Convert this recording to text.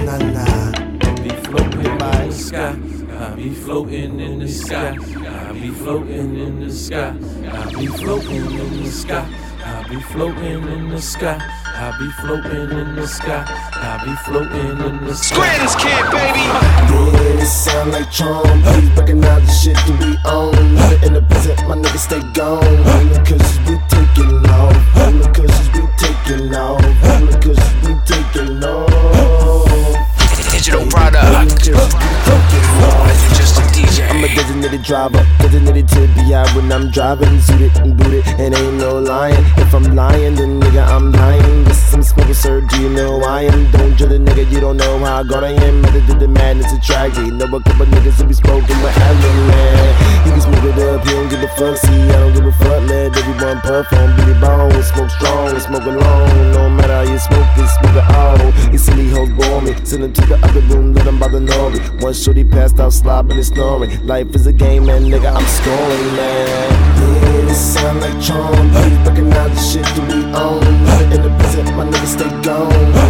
na na. Be floating by the sky. I be floating in the sky. I be floating in the sky. I be floating in the sky. I be floating in the sky. I be floating in the sky. I be floating in the sky. Scranton's kid, baby. Yeah, it sound like Tron. Please recognize the shit that we own. Never in the present, my niggas stay gone. Only cause we taking off. Only cause we taking off. Only cause we taking off. Digital product. Just a DJ. I'm a designated driver, designated to be out when I'm driving. Suited and booted, and ain't no lying. If I'm lying, then nigga, I'm lying. This I'm smoking, sir, do you know I am? Don't judge a nigga, you don't know how good I am. Method to the madness, a tragedy. Know a couple niggas who be smoking with Allen, man. He be smoking up, he don't give a fuck. See, I don't give a fuck, let everyone puff on. Beat it bone, smoke strong, smoke alone. No matter how you smoke it, smoke it all. These silly hoes bore me. Send them to the other room, let them bother know me. One shorty passed out, slobbing and snoring. Life is a game, man, nigga, I'm scoring, man. Yeah, this sound like Tron. Please recognize the shit that we own. Never in the present, my niggas stay gone.